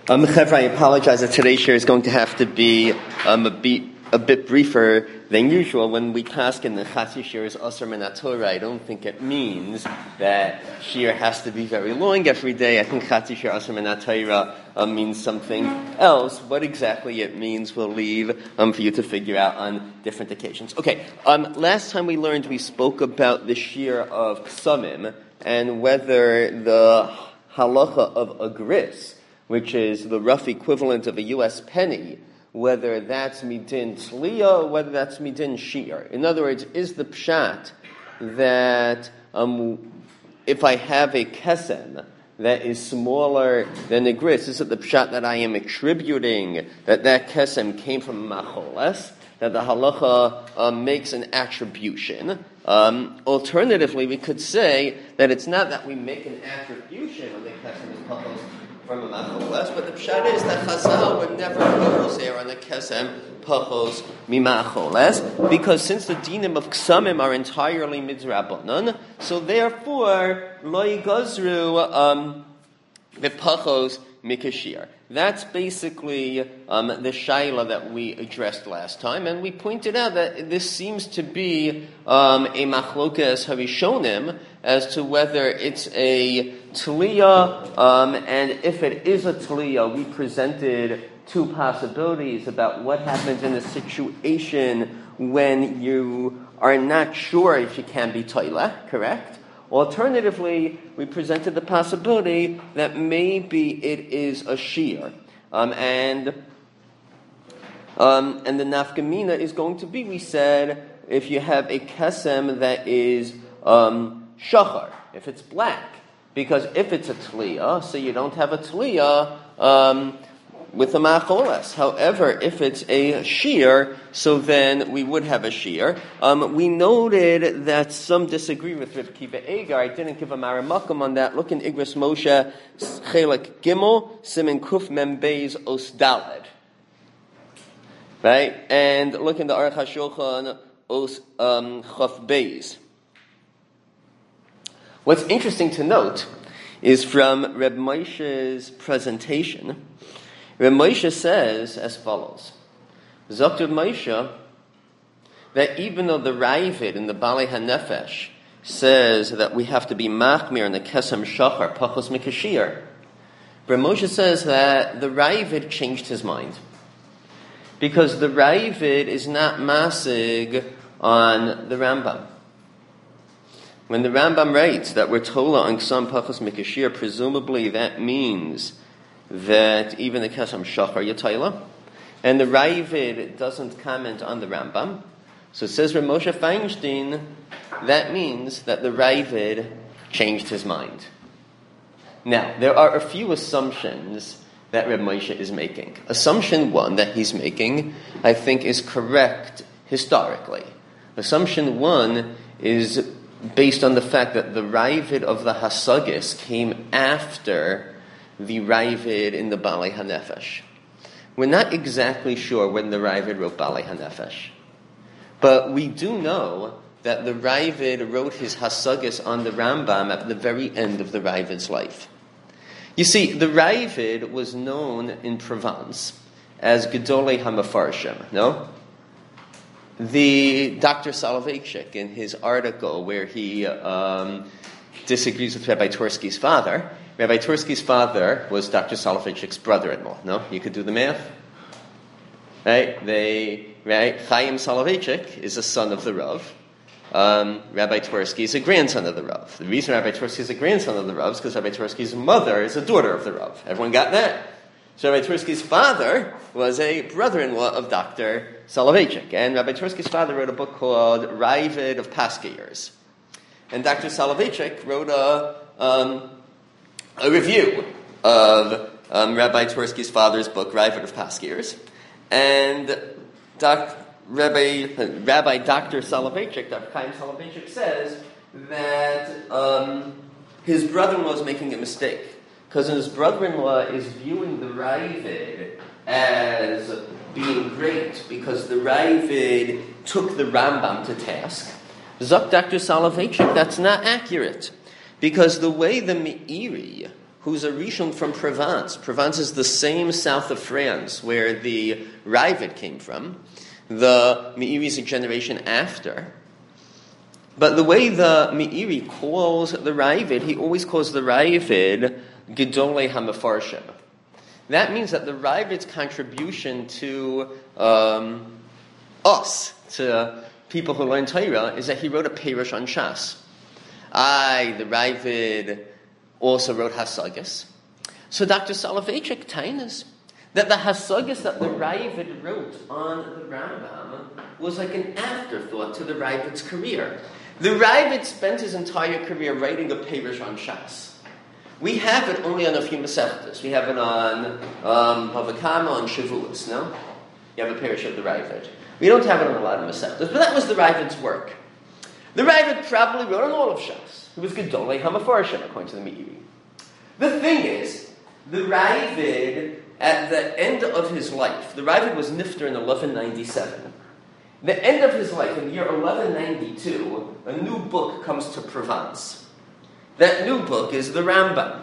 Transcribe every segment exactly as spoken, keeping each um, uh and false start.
Um, Chevra, I apologize that today's share is going to have to be um, a, bit, a bit briefer than usual. When we ask in the Chatzi Shir is Asr Min HaTorah, I don't think it means that shir has to be very long every day. I think Chatzi Shir Asr Min HaTorah um, means something else. What exactly it means, we'll leave um, for you to figure out on different occasions. Okay, um, last time we learned, we spoke about the shir of Ksamim and whether the halacha of a gris, which is the rough equivalent of a U S penny, whether that's midin tliya or whether that's midin shir. In other words, is the pshat that um, if I have a kesem that is smaller than a gris, is it the pshat that I am attributing that that kesem came from macholes, that the halacha um, makes an attribution? Um, alternatively, we could say that it's not that we make an attribution when the kesem is pachos from a macholes, but the pshat is that Chazal would never focus there on the kesem pachos mimacholes, because since the dinim of ksamim are entirely midrabanan, so therefore lo yigazru um, v'pachos mikashir. That's basically um, the shaila that we addressed last time, and we pointed out that this seems to be um, a machlokas harishonim as to whether it's a tliya, um, and if it is a tliya, we presented two possibilities about what happens in a situation when you are not sure if you can be toila, correct? Alternatively, we presented the possibility that maybe it is a shear, um, and um, and the nafkamina is going to be, we said, if you have a kesem that is um, shachar, if it's black, because if it's a tliya, so you don't have a tliya um, with a macholes. However, if it's a shear, so then we would have a shear. Um, we noted that some disagree with Reb Kiva Eger. I didn't give a maramakum on that. Look in Igros Moshe, Chelek Gimel, Simen Kuf Mem Beis Os Daled. Right? And look in the Aruch HaShulchan, Os um, Chaf Beis. What's interesting to note is from Reb Moshe's presentation, Reb Moshe says as follows: Zokt Reb Moshe that even though the Ravid in the Balei HaNefesh says that we have to be machmir in the kesem shachar pachos mikashir, Reb Moshe says that the Ravid changed his mind, because the Ravid is not masig on the Rambam. When the Rambam writes that we're tola on ksam pachos mikashir, presumably that means that even the kesem shachar yatayla, and the Ravid doesn't comment on the Rambam. So it says Reb Moshe Feinstein, that means that the Ravid changed his mind. Now, there are a few assumptions that Reb Moshe is making. Assumption one that he's making, I think, is correct historically. Assumption one is based on the fact that the Ravid of the Hasagis came after the Ravid in the Balei HaNefesh. We're not exactly sure when the Ravid wrote Balei HaNefesh, but we do know that the Ravid wrote his Hasagis on the Rambam at the very end of the Ravid's life. You see, the Ravid was known in Provence as Gedolei HaMefarshim, no? The Doctor Soloveitchik, in his article where he um, disagrees with Rabbi Twersky's father, Rabbi Twersky's father was Doctor Soloveitchik's brother-in-law. No? You could do the math. Right? They, right? Chaim Soloveitchik is a son of the Rav. Um, Rabbi Twersky is a grandson of the Rav. The reason Rabbi Twersky is a grandson of the Rav is because Rabbi Twersky's mother is a daughter of the Rav. Everyone got that? So Rabbi Twersky's father was a brother-in-law of Doctor Soloveitchik. And Rabbi Twersky's father wrote a book called Ravid of Paskiyers. And Doctor Soloveitchik wrote a... Um, a review of um, Rabbi Twersky's father's book, Ravid of Paskiyers, and Doc, Rabbi, uh, Rabbi Doctor Soloveitchik, Doctor Chaim Soloveitchik, says that um, his brother-in-law is making a mistake, because his brother-in-law is viewing the Ravid as being great, because the Ravid took the Rambam to task. Zok Doctor Soloveitchik, that's not accurate. Because the way the Meiri, who's a Rishon from Provence. Provence is the same south of France where the Raavad came from. The Meiri is a generation after. But the way the Meiri calls the Raavad, he always calls the Raavad Gedolei HaMefarshim. That means that the Raavad's contribution to um, us, to people who learn Torah, is that he wrote a Perush on Shas. I, the Raavad, also wrote Hasagas. So Doctor Soloveitchik tainas that the Hasagas that the Raavad wrote on the Rambam was like an afterthought to the Raavad's career. The Raavad spent his entire career writing a Perush on Shas. We have it only on a few Masechtas. We have it on um, Bava Kama, on Shavuos, no? You have a Perush of the Raavad. We don't have it on a lot of Masechtas, but that was the Raavad's work. The Raavad probably wrote on all of Shas. It was Gedolei HaMefarshim, according to the Meiri. The thing is, the Raavad, at the end of his life, the Raavad was nifter in eleven ninety-seven. The end of his life, in the year eleven ninety-two, a new book comes to Provence. That new book is the Rambam.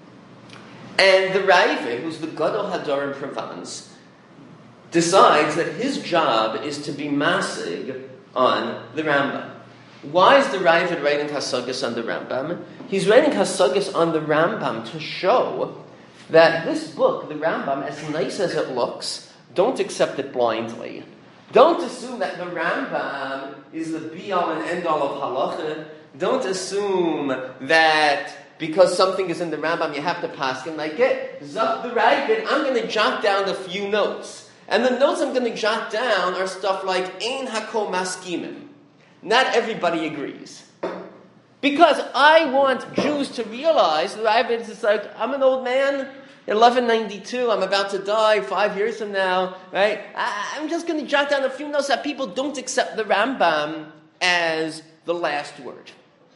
And the Raavad, who's the Gadol Hador in Provence, decides that his job is to be masig on the Rambam. Why is the Raavad writing Hasagas on the Rambam? He's writing Hasagas on the Rambam to show that this book, the Rambam, as nice as it looks, don't accept it blindly. Don't assume that the Rambam is the be-all and end-all of halacha. Don't assume that because something is in the Rambam, you have to paskin like it. Zok the Raavad, I'm going to jot down a few notes. And the notes I'm going to jot down are stuff like Ein Hakol Maskimim. Not everybody agrees. Because I want Jews to realize that I've been just like, I'm an old man, eleven ninety-two, I'm about to die five years from now, right? I, I'm just going to jot down a few notes that people don't accept the Rambam as the last word.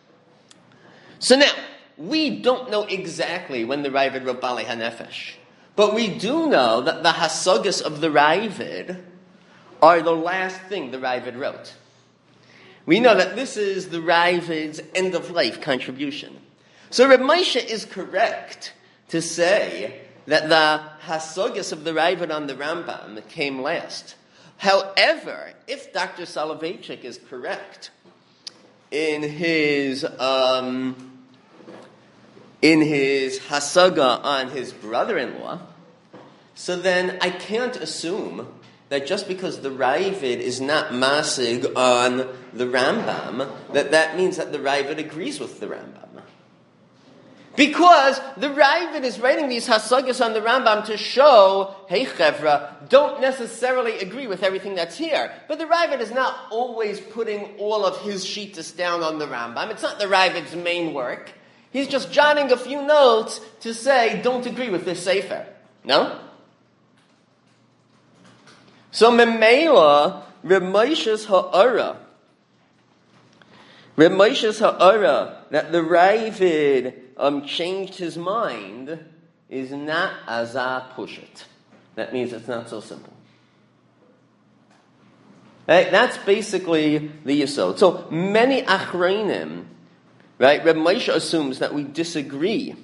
So now, we don't know exactly when the Raavad wrote Balei HaNefesh. But we do know that the Hasagas of the Raavad are the last thing the Raavad wrote. We know that this is the Raavad's end-of-life contribution. So Reb Moshe is correct to say that the Hasagas of the Raavad on the Rambam came last. However, if Doctor Soloveitchik is correct in his um, in his Hasaga on his brother-in-law, so then I can't assume that just because the Raavad is not masig on the Rambam, that that means that the Raavad agrees with the Rambam. Because the Raavad is writing these hasagas on the Rambam to show, hey chevra, don't necessarily agree with everything that's here. But the Raavad is not always putting all of his shittas down on the Rambam. It's not the Raavad's main work. He's just jotting a few notes to say, don't agree with this sefer. No? So Memela, Reb Moshe's ha'ara, Reb Moshe's ha'ara, that the Raavad um, changed his mind, is not azah pushit. That means it's not so simple. Right? That's basically the yesod. So many achreinim, right? Reb Moshe assumes that we disagree.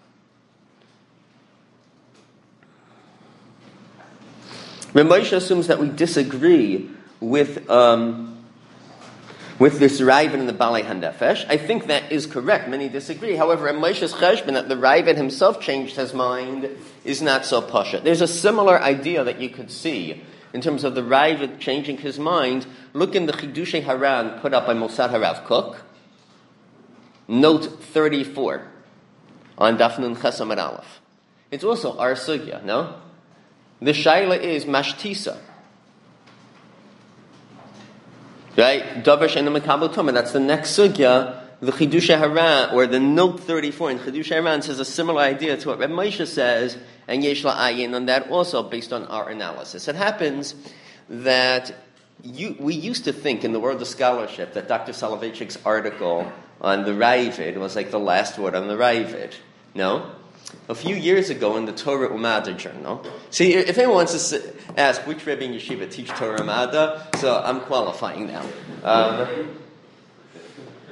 Reb Moshe assumes that we disagree with um, with this Raavad in the Balei HaNefesh. I think that is correct. Many disagree. However, Reb Moshe's cheshbon that the Raavad himself changed his mind is not so pasha. There's a similar idea that you could see in terms of the Raavad changing his mind. Look in the Chidushei Haran put up by Mossad Harav Kook, note thirty-four on Daf Nun Ches Amud Aleph. It's also our sugya, no? The shaila is mashtisa. Right? Davar she'eino mekabel tumah. That's the next sugya. The Chidushei Haran, or the note thirty-four in Chidushei Haran, says a similar idea to what Reb Moshe says, and yesh la'ayin on that also based on our analysis. It happens that you, we used to think in the world of scholarship that Doctor Soloveitchik's article on the Raavad was like the last word on the Raavad. No? A few years ago in the Torah Umada journal, see, if anyone wants to ask which Rebbe in Yeshiva teach Torah Umada, so I'm qualifying now. Um,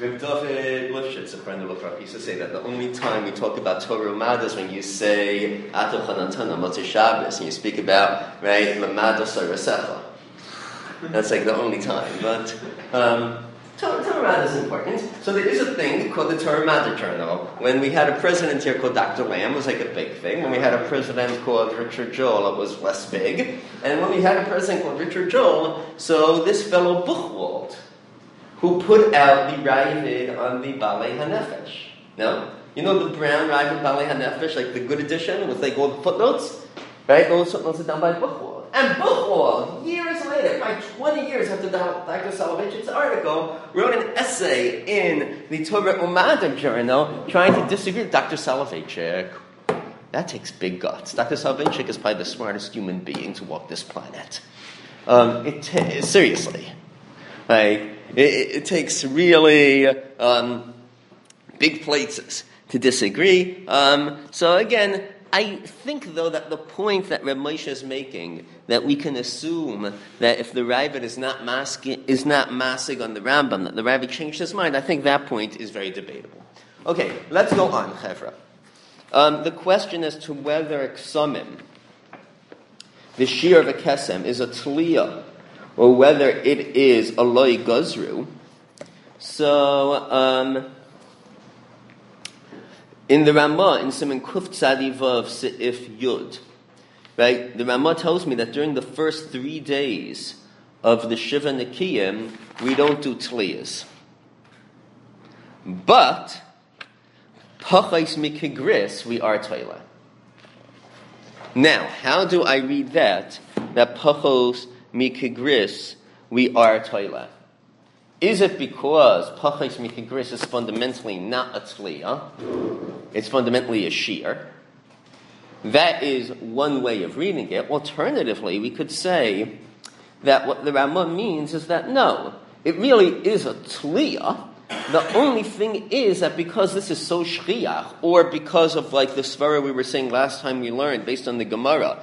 Reb David Lifshitz, a friend of Lefrak, used to say that the only time we talk about Torah Umad is when you say Ato Chanantana Motzei Shabbos, and you speak about, right, Lamado Sarasecha. That's like the only time. But um, Torah Umad is important. So there is a thing called the Torah Umad Journal. When we had a president here called Doctor Lamb, it was like a big thing. When we had a president called Richard Joel, it was less big. And when we had a president called Richard Joel, so this fellow Buchwald, who put out the Ravid on the Balei HaNefesh. No? You know the brown Ravid Balei HaNefesh, like the good edition with like all the footnotes? Right? Those footnotes are done by Buchwald. And Buchwald, years later, by twenty years after Doctor Soloveitchik's article, wrote an essay in the Torah Umad Journal trying to disagree with Doctor Soloveitchik. That takes big guts. Doctor Soloveitchik is probably the smartest human being to walk this planet. Um, it t- seriously. Like, It, it takes really um, big places to disagree. Um, so again, I think though that the point that Reb Moshe is making, that we can assume that if the Ravid is not masking, is not masig on the Rambam, that the Ravid changed his mind, I think that point is very debatable. Okay, let's go on, Chevra. Um, the question as to whether Ksomim, the shear of a kesem, is a tliyah, or whether it is a loy gazru. So, um, in the Ramah, in Siman Kuf Tzadi Vav Seif Yud, right, the Ramah tells me that during the first three days of the Shiva Nikiyim, we don't do tliyas. But, Pachais Mikigris, we are toila. Now, how do I read that, that Pachos Mikigris, we are toila? Is it because Pachais Mikigris is fundamentally not a tzliya? It's fundamentally a shear. That is one way of reading it. Alternatively, we could say that what the Ramah means is that no, it really is a tzliya. The only thing is that because this is so shchiach, or because of like the svara we were saying last time we learned, based on the Gemara,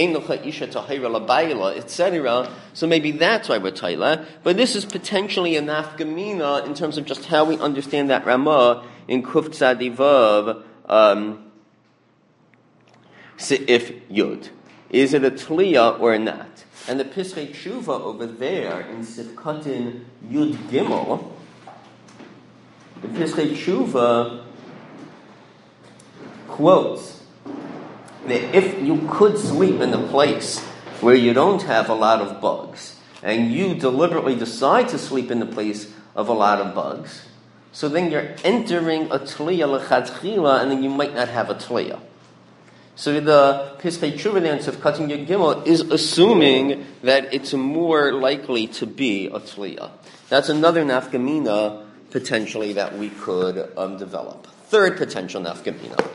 et cetera. So maybe that's why we're taila. But this is potentially a nafgamina in terms of just how we understand that Ramah in Kuf Tzadi Vav um, Seif Yud. Is it a tliya or not? And the Pischei Tshuva over there in Sifkatin Yud Gimel, the Pischei Tshuva quotes that if you could sleep in a place where you don't have a lot of bugs, and you deliberately decide to sleep in the place of a lot of bugs, so then you're entering a tliya lechatchila, and then you might not have a tliya. So the Pischei Tshuva there in Sifkatin Yud Gimel is assuming that it's more likely to be a tliya. That's another nafkamina potentially that we could um, develop. Third potential nafkamina.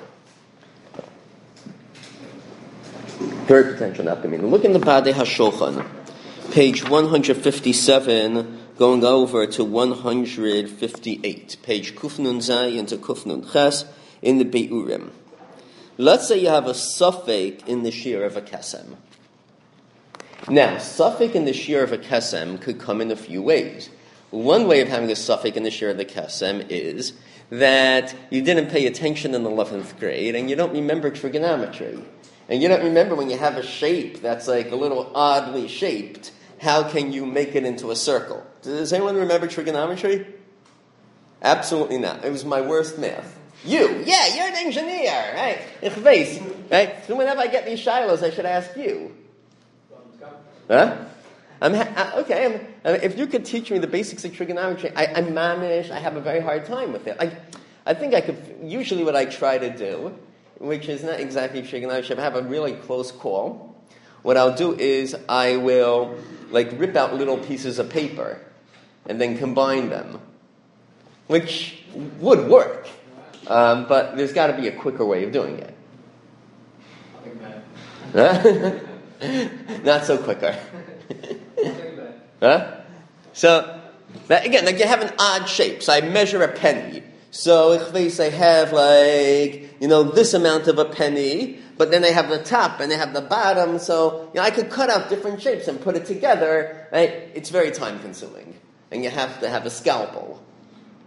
Third potential nafkamina. Look in the Badei HaShulchan, page one fifty-seven, going over to one fifty-eight, page Kufnun Zayin to Kufnun Ches in the Bei'urim. Let's say you have a suffix in the shear of a kesem. Now, suffix in the shear of a kesem could come in a few ways. One way of having a suffix in the shear of the kesem is that you didn't pay attention in the eleventh grade and you don't remember trigonometry. And you don't remember when you have a shape that's like a little oddly shaped, how can you make it into a circle? Does anyone remember trigonometry? Absolutely not. It was my worst math. You, yeah, you're an engineer, right? Ich weiß, right? So whenever I get these shilos, I should ask you. Huh? I'm ha- okay. I'm, I mean, if you could teach me the basics of trigonometry, I, I manage. I have a very hard time with it. I, I think I could. Usually, what I try to do, which is not exactly trigonometry, if I have a really close call, what I'll do is I will like rip out little pieces of paper and then combine them, which would work. Um, but there's got to be a quicker way of doing it. Huh? Not so quicker. Huh? So, that, again, like you have an odd shape. So I measure a penny. So if I have like, you know, this amount of a penny, but then I have the top and I have the bottom. So, you know, I could cut out different shapes and put it together. Right? It's very time consuming. And you have to have a scalpel.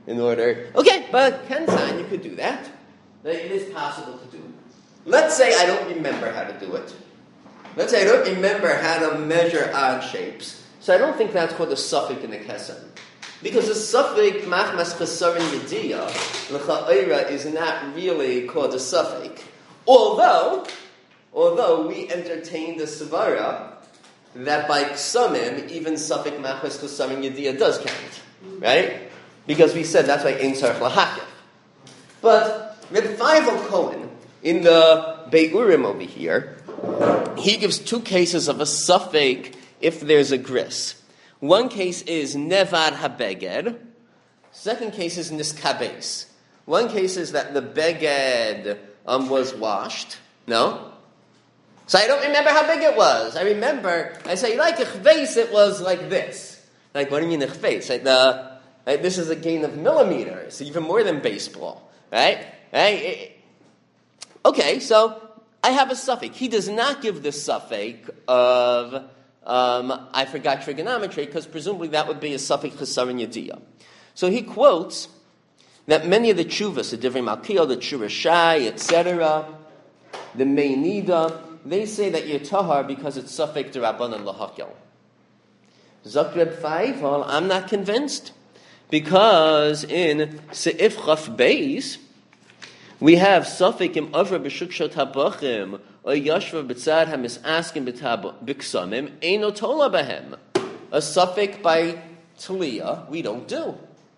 in order. Okay, but Kensan, you could do that. It is possible to do. Let's say I don't remember how to do it. Let's say I don't remember how to measure odd shapes. So I don't think that's called a suffix in the Kesem. Because the suffix machmas chesaron yediyah l'cha'ira is not really called a suffix. Although, although we entertain the svara that by ksamim, even suffix machmas chesaron yediyah does count. Right? Because we said that's why ein tzarich lahakif. But Reb Feivel Cohen, in the Bei'urim over here, he gives two cases of a suffix if there's a gris. One case is nevad habeged. Second case is niskabes. One case is that the beged um, was washed. No? So I don't remember how big it was. I remember, I say, like ichves, it was like this. Like, what do you mean ichves? Like the, like, this is a gain of millimeters, even more than baseball. Right? Right? Okay, so I have a suffix. He does not give the suffix of, um, I forgot trigonometry, because presumably that would be a suffix chesaron yediyah. So he quotes that many of the tshuvas, the Divrei Malkiel, the Churashai, et cetera, the Meinida, they say that you're tahar because it's suffix d'Rabbanan lahakel. Zok Reb Feivel, I'm not convinced, because in Seif Chaf Beis, we have suffix im avra b'shukshot habachim or yashva b'tzad hamisaskim b'ksamim eino tola b'hem. A suffix by Talia we don't do.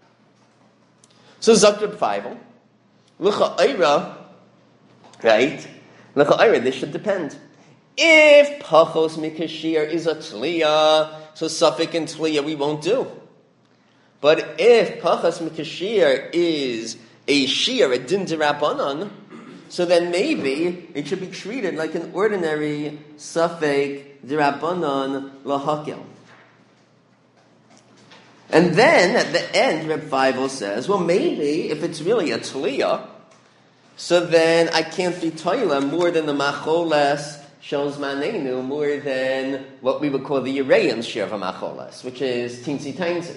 So Zakrib Feivel, l'cha'ira, right? L'cha'ira, this should depend. If pachos mikashir is a Talia, so suffix in Talia we won't do. But if pachos mikashir is a shir, a din d'Rabbanan, so then maybe it should be treated like an ordinary suffix d'Rabbanan lahakel. And then at the end, Reb Feivel says, well, maybe if it's really a tliyah, so then I can't be toila more than the macholes shos manenu, more than what we would call the Yereim shir of a macholes, which is teensy tiny.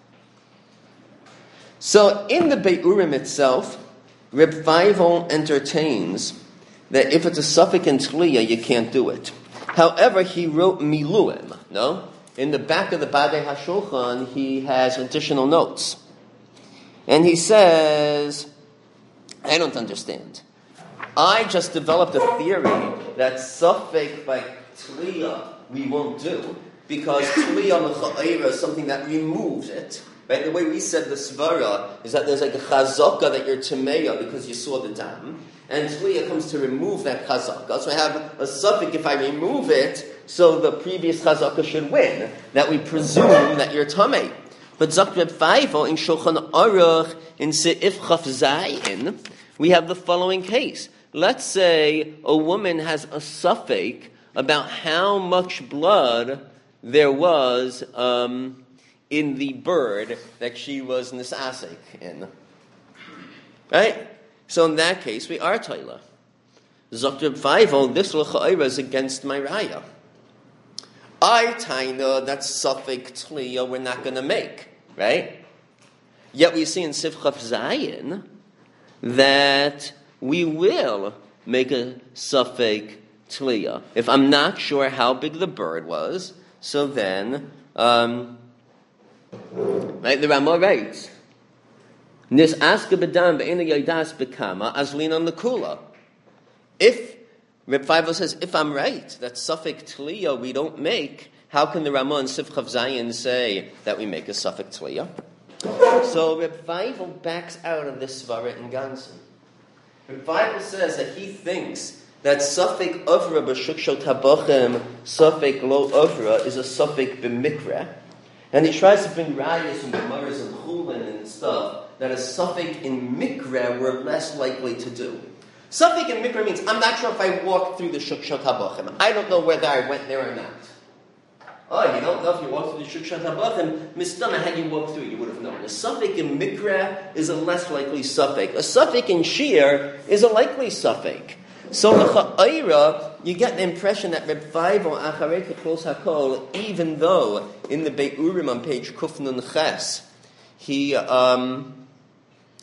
So in the Bei'urim itself, Reb Feivel entertains that if it's a suffix in Tliyah, you can't do it. However, he wrote Miluim, no? In the back of the Badei HaShulchan, he has additional notes. And he says, I don't understand. I just developed a theory that suffix by Tliyah we won't do, because Tliyah l'cha'ira is something that removes it. Right? The way we said the svara is that there's like a chazaka that you're tameya because you saw the dam, and Tliyah comes to remove that chazaka. So I have a suffix if I remove it, so the previous chazaka should win. That we presume that you're tamei. But Zakrib Feivel in Shulchan Aruch in Seif Chaf Zayin, we have the following case. Let's say a woman has a suffix about how much blood there was um, in the bird that she was nisasik in. Right? So in that case, we are toila. Zakrib Feivel, this l'cha'ira is against my raya. I taina, that suffix tliya we're not going to make. Right? Yet we see in Sifchaf Zayin that we will make a suffix tliya. If I'm not sure how big the bird was, so then, um, right, the Ramah writes, Nis aska b'dam b'ena yaidas b'kama azlin on the kula. If, Reb Feivel says, if I'm right, that suffix tliya we don't make, how can the Ramah and Sifchav Zayin say that we make a suffix tliya? So Reb Feivel backs out of this svara in Gansen. Reb Feivel says that he thinks that suffix avra b'shukshot habochem, suffix lo avra, is a suffix b'mikra. And he tries to bring rayas and gemaras and chulin and stuff that a suffix in mikra we're less likely to do. Suffix in mikra means I'm not sure if I walked through the shukshot habochem. I don't know whether I went there or not. Oh, you don't know if you walked through the shukshot habochem. Mistama, had you walked through, you would have known. A suffix in mikra is a less likely suffix. A suffix in shir is a likely suffix. So l'cha'ira, you get the impression that Reb Feivel acharei k'klos hakol, even though in the Bei'urim on page Kuf Nun Ches, he um,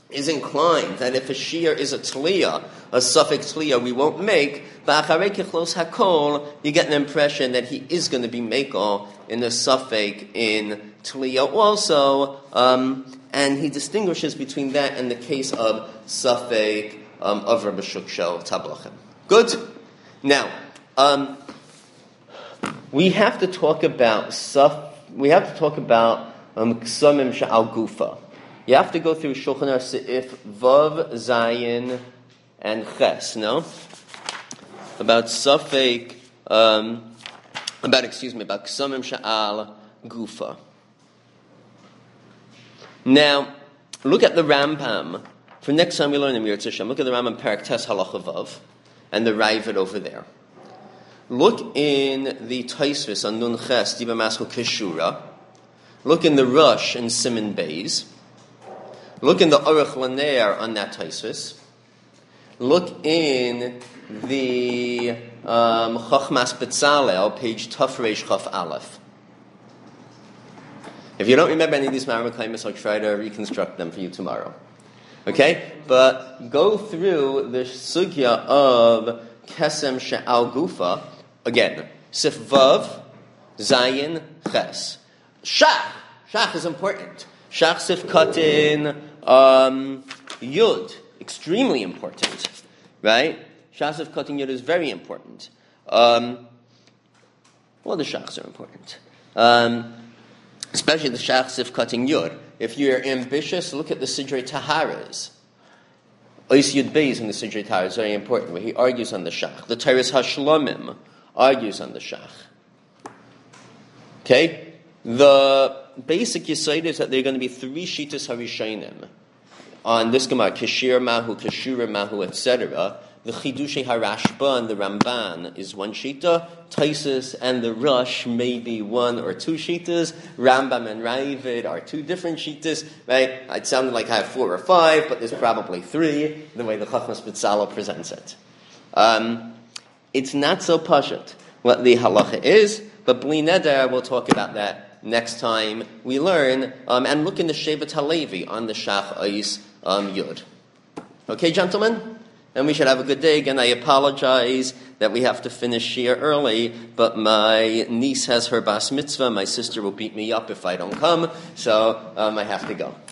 is inclined that if a shear is a tliyah, a suffix tliyah, we won't make, ba'acharei kichlos hakol, you get an impression that he is going to be mekal in the suffix in tliyah also, um, and he distinguishes between that and the case of suffix um, of Rabbi Shukshel Tablachim. Good? Now, um, we have to talk about suf, we have to talk about um, ksamim she'al gufa. You have to go through Shulchan Aruch Seif Vav, Zayin, and Ches, no? About Safek, um, about, excuse me, about Ksamim Sha'al Gufa. Now, look at the Rambam. For next time we learn in Yirtzeh Hashem, look at the Rambam Parak Tes Halacha Vav, and the Raavad over there. Look in the Taisvis on Nun Ches, Diba Maskul Keshura. Look in the Rush in Siman Beis. Look in the Aruch Laner on that Taisvis. Look in the um, Chachmas Betzalel, page Tafresh Chaf Aleph. If you don't remember any of these Ma'arakaimis, I'll try to reconstruct them for you tomorrow. Okay? But go through the sugya of Kesem She'al Gufa. Again, Sif Vav, Zayin, Ches. Shach. Shach is important. Shach Sif Katin, um, Yud. Extremely important. Right? Shach Sif Katin Yud is very important. Um, well, the Shachs are important. Um, especially the Shach Sif Katin Yud. If you're ambitious, look at the Sidrei Taharas. Ois Yud Beis in the Sidrei Taharas is very important, where he argues on the Shach. The Teiras HaShlomim argues on the Shach. Okay? The basic yisaid is that there are going to be three shitas harishonim on this Gemara, Keshir Mahu, Keshura Mahu, et cetera. The Chidushei Harashba and the Ramban is one shita. Taisus and the Rush may be one or two shitas. Rambam and Raavad are two different shitas. Right? It sounded like I have four or five, but there's probably three, the way the Chachmas Betzalel presents it. Um, it's not so pashut what the halacha is, but Bli Neder, we'll talk about that next time we learn. Um, and look in the Shevet HaLevi on the Shach Ois um, Yud. Okay, gentlemen? And we should have a good day. Again, I apologize that we have to finish here early, but my niece has her bas mitzvah. My sister will beat me up if I don't come, so um, I have to go.